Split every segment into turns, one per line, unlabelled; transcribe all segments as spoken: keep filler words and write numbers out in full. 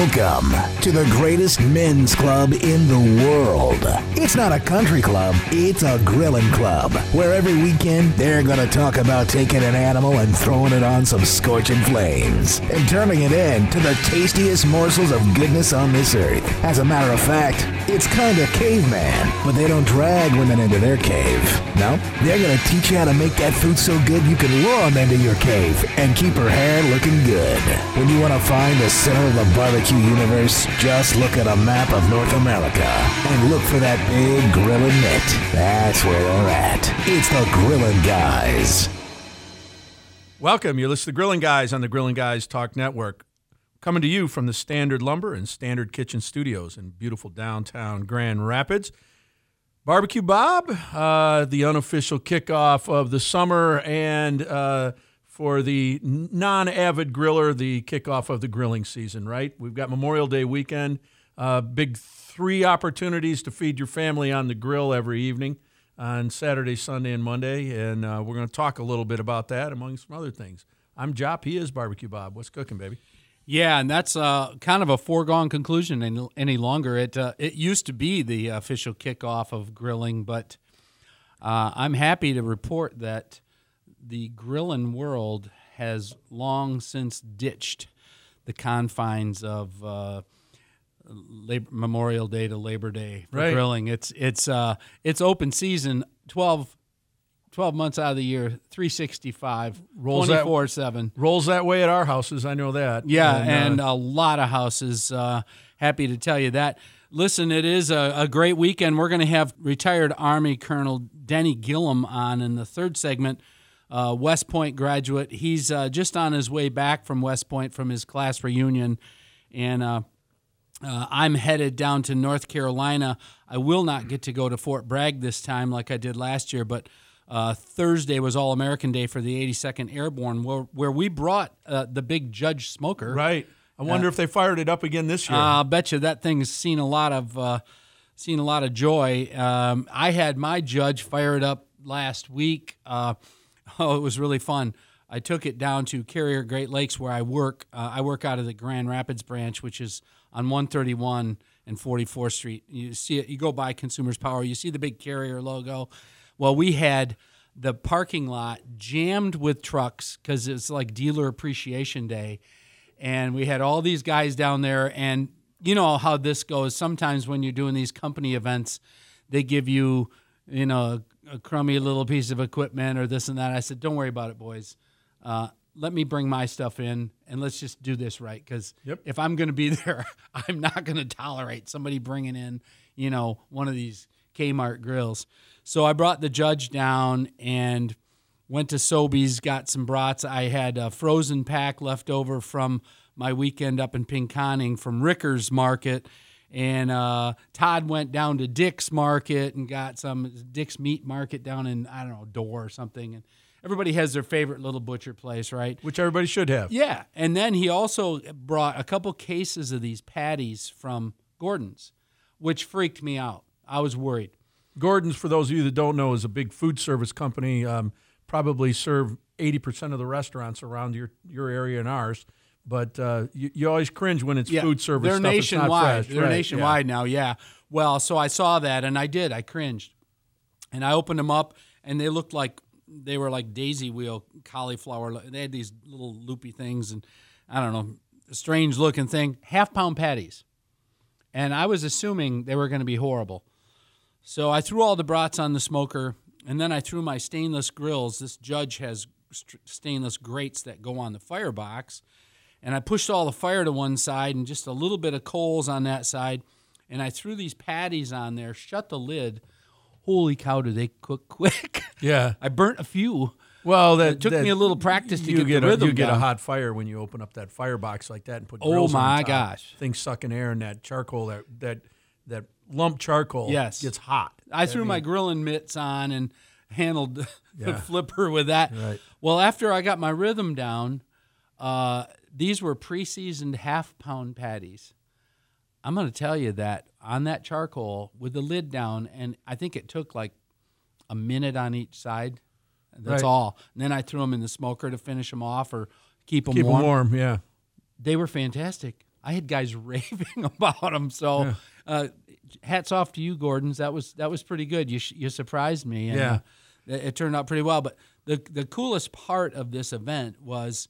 Welcome to the greatest men's club in the world. It's not a country club, it's a grilling club, where every weekend they're going to talk about taking an animal and throwing it on some scorching flames and turning it into the tastiest morsels of goodness on this earth. As a matter of fact, it's kind of caveman, but they don't drag women into their cave. No, they're going to teach you how to make that food so good you can lure them into your cave and keep her hair looking good. When you want to find the center of the barbecue universe, just look at a map of North America and look for that big grilling mitt. That's where they're at. It's the Grilling Guys.
Welcome. You're listening to Grilling Guys on the Grilling Guys Talk Network. Coming to you from the Standard Lumber and Standard Kitchen Studios in beautiful downtown Grand Rapids. Barbecue Bob, uh, the unofficial kickoff of the summer, and uh, for the non-avid griller, the kickoff of the grilling season, right? We've got Memorial Day weekend, uh, big three opportunities to feed your family on the grill every evening on Saturday, Sunday, and Monday, and uh, we're going to talk a little bit about that, among some other things. I'm Jop, he is Barbecue Bob. What's cooking, baby?
Yeah, and that's uh, kind of a foregone conclusion any, any longer. It uh, it used to be the official kickoff of grilling, but uh, I'm happy to report that the grilling world has long since ditched the confines of uh, Labor, Memorial Day to Labor Day for
right.
grilling. It's it's uh, it's open season twelve, twelve months out of the year, three sixty-five, twenty-four seven.
Rolls that way at our houses, I know that.
Yeah,
and,
and
uh,
a lot of houses. Uh, happy to tell you that. Listen, it is a, a great weekend. We're going to have retired Army Colonel Denny Gillum on in the third segment, uh, West Point graduate. He's uh, just on his way back from West Point from his class reunion, and uh, uh, I'm headed down to North Carolina. I will not get to go to Fort Bragg this time like I did last year, but Uh, Thursday was All-American Day for the eighty-second Airborne, where, where we brought uh, the big Judge Smoker.
Right. I wonder uh, if they fired it up again this year.
Uh, I'll bet you that thing's seen a lot of uh, seen a lot of joy. Um, I had my Judge fired up last week. Uh, oh, it was really fun. I took it down to Carrier Great Lakes where I work. Uh, I work out of the Grand Rapids branch, which is on one thirty-one and forty-fourth Street. You see it. You go by Consumers Power. You see the big Carrier logo. Well, we had the parking lot jammed with trucks because it's like Dealer Appreciation Day, and we had all these guys down there, and you know how this goes. Sometimes when you're doing these company events, they give you, you know, a, a crummy little piece of equipment or this and that. I said, don't worry about it, boys. Uh, let me bring my stuff in, and let's just do this right, because
yep.
if I'm going to be there, I'm not going to tolerate somebody bringing in, you know, one of these Kmart grills. So I brought the Judge down and went to Sobeys, got some brats. I had a frozen pack left over from my weekend up in Pinconning from Ricker's Market. And uh, Todd went down to Dick's Market and got some Dick's Meat Market down in, I don't know, Dorr or something. And everybody has their favorite little butcher place, right?
Which everybody should have.
Yeah. And then he also brought a couple cases of these patties from Gordon's, which freaked me out. I was worried.
Gordon's, for those of you that don't know, is a big food service company. Um, probably serve eighty percent of the restaurants around your, your area and ours. But uh, you, you always cringe when it's
yeah,
food service
they're
stuff.
Nationwide.
It's not fresh.
They're
right,
nationwide
yeah.
now, yeah. Well, so I saw that, and I did. I cringed. And I opened them up, and they looked like they were like daisy wheel cauliflower. They had these little loopy things, and I don't know, strange-looking thing, half-pound patties. And I was assuming they were going to be horrible. So I threw all the brats on the smoker, and then I threw my stainless grills. This Judge has st- stainless grates that go on the firebox. And I pushed all the fire to one side and just a little bit of coals on that side. And I threw these patties on there, shut the lid. Holy cow, do they cook quick.
Yeah.
I burnt a few.
Well, that
it took
that,
me a little practice to
you
get,
get
the
a,
rhythm
You get
down.
a hot fire when you open up that firebox like that and put
Oh,
grills on
my
top.
gosh.
Things sucking air and that charcoal, that that that lump charcoal
yes.
gets hot.
I
I
threw
mean,
my grilling mitts on and handled the
Yeah.
flipper with that.
Right.
Well, after I got my rhythm down, uh, these were pre-seasoned half-pound patties. I'm going to tell you that on that charcoal with the lid down, and I think it took like a minute on each side. That's
Right.
all. And then I threw them in the smoker to finish them off or keep them
Keep
warm.
them warm, yeah.
They were fantastic. I had guys raving about them. So,
Yeah.
uh, hats off to you, Gordons. That was that was pretty good. You you surprised me. And,
Yeah.
uh, it, it turned out pretty well. But the the coolest part of this event was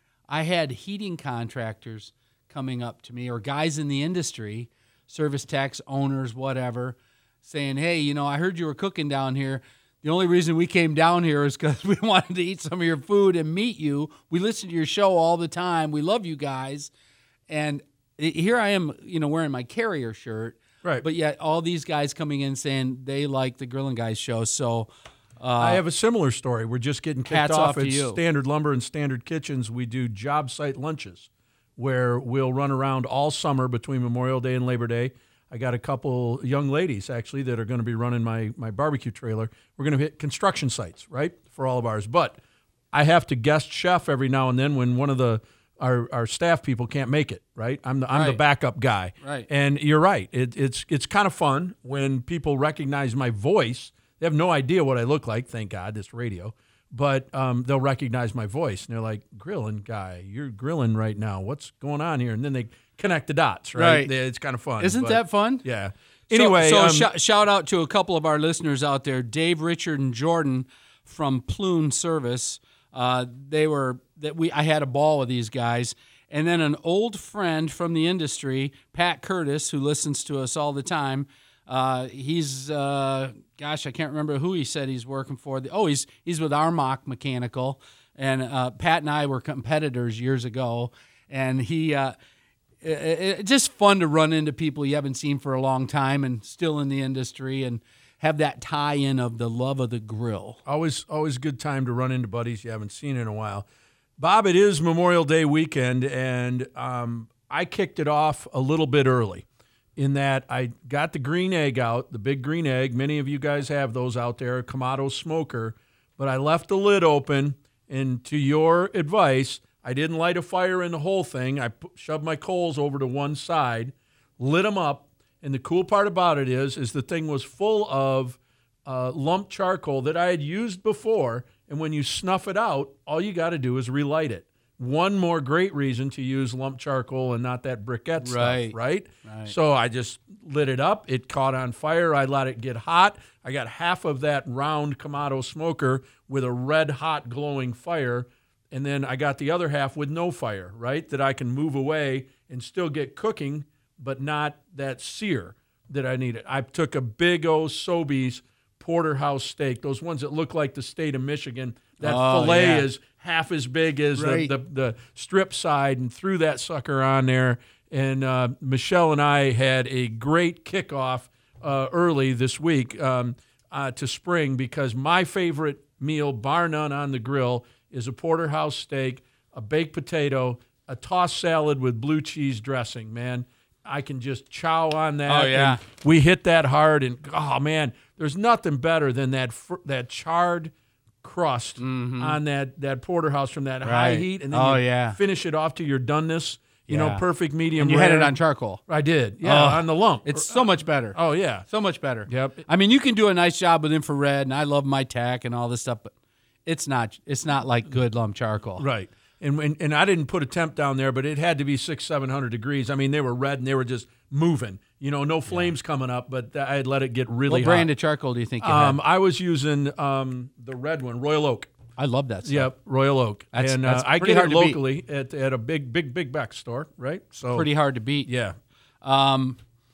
I had heating contractors coming up to me, or guys in the industry, service techs, owners, whatever, saying, "Hey, you know, I heard you were cooking down here. The only reason we came down here is because we wanted to eat some of your food and meet you. We listen to your show all the time. We love you guys." And here I am, you know, wearing my Carrier shirt,
Right.
but yet all these guys coming in saying they like the Grillin' Guys show. So uh,
I have a similar story. We're just getting kicked
Hats
off
off to
at
you.
Standard Lumber and Standard Kitchens. We do job site lunches where we'll run around all summer between Memorial Day and Labor Day. I got a couple young ladies, actually, that are going to be running my, my barbecue trailer. We're going to hit construction sites, right, for all of ours. But I have to guest chef every now and then when one of the our, our staff people can't make it, right? I'm the I'm the
Right.
backup guy.
Right.
And you're right. It, it's it's kind of fun when people recognize my voice. They have no idea what I look like, thank God, this radio. But um, they'll recognize my voice, and they're like, "Grilling guy, you're grilling right now. What's going on here?" And then they connect the dots, right?
Right.
They- It's kind of fun.
isn't
but-
that fun?
Yeah.
So-
Anyway,
so,
um,
sh- shout out to a couple of our listeners out there, Dave, Richard, and Jordan from Plume Service. Uh, they were that we. I had a ball with these guys, and then an old friend from the industry, Pat Curtis, who listens to us all the time. Uh, he's uh, gosh, I can't remember who he said he's working for. Oh, he's he's with Armach Mechanical, and uh, Pat and I were competitors years ago, and he. Uh, It, it, just fun to run into people you haven't seen for a long time and still in the industry and have that tie-in of the love of the grill.
Always, always a good time to run into buddies you haven't seen in a while. Bob, it is Memorial Day weekend, and um, I kicked it off a little bit early in that I got the green egg out, the big green egg. Many of you guys have those out there, Kamado smoker, but I left the lid open, and to your advice, I didn't light a fire in the whole thing. I pu- shoved my coals over to one side, lit them up, and the cool part about it is, is the thing was full of uh, lump charcoal that I had used before, and when you snuff it out, all you got to do is relight it. One more great reason to use lump charcoal and not that briquette
Right.
stuff, right?
Right.
So I just lit it up. It caught on fire. I let it get hot. I got half of that round Kamado smoker with a red hot glowing fire, and then I got the other half with no fire, right, that I can move away and still get cooking, but not that sear that I needed. I took a big old Sobeys porterhouse steak, those ones that look like the state of Michigan. That
Oh,
filet
yeah.
is half as big as
Right.
the, the, the strip side, and threw that sucker on there. And uh, Michelle and I had a great kickoff uh, early this week um, uh, to spring, because my favorite meal, bar none, on the grill is a porterhouse steak, a baked potato, a tossed salad with blue cheese dressing, man. I can just chow on that.
Oh, yeah.
And we hit that hard, and, oh, man, there's nothing better than that fr- that charred crust on that, that porterhouse from that high
Mm-hmm. Right.
heat, and then
Oh,
you
yeah.
finish it off to your doneness, you know,
Yeah.
perfect medium
And you
rare.
had it on charcoal.
I did, yeah,
Oh,
on the lump.
It's so much better.
Oh, yeah.
So much better.
Yep.
I mean, you can do a nice job with infrared, and I love my tack and all this stuff, but it's not it's not like good lump charcoal.
Right. And, and and I didn't put a temp down there, but it had to be six, seven hundred degrees. I mean, they were red and they were just moving. You know, no flames coming up, but I had let it get really
What brand
hot.
of charcoal do you think you
Um,
had?
I was using um, the red one, Royal Oak.
I love that stuff.
Yep, Royal Oak.
That's-
and
that's
uh, I
pretty
get
hard
it
to beat.
locally at, at a big, big, big back store, right? So
Pretty hard to beat.
Yeah.
Um,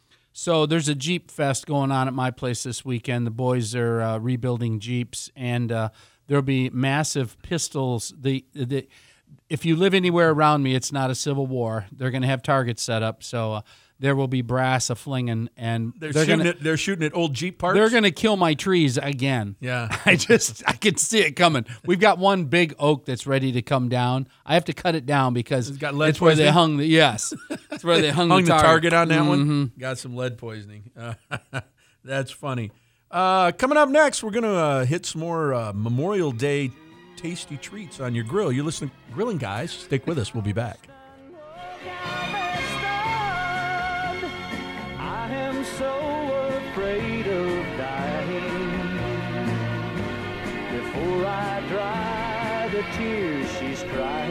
so there's a Jeep Fest going on at my place this weekend. The boys are uh, rebuilding Jeeps, and uh, there'll be massive pistols. The the if you live anywhere around me, it's not a civil war. They're going to have targets set up, so uh, there will be brass a flinging, and
They're,
they're
shooting
going
it. They're shooting at old Jeep parts.
they're going to kill my trees again.
Yeah.
I just I can see it coming. We've got one big oak that's ready to come down. I have to cut it down because
It's got lead
it's where they
poisoning?
hung the yes. It's where they hung,
hung the target,
target.
on that
Mm-hmm.
one. Got some lead poisoning. Uh, that's funny. Uh, coming up next, we're gonna uh, hit some more uh, Memorial Day tasty treats on your grill. You're listening to Grilling Guys. Stick with us. We'll be back.
I am so afraid of dying. Before I dry the tears she's crying,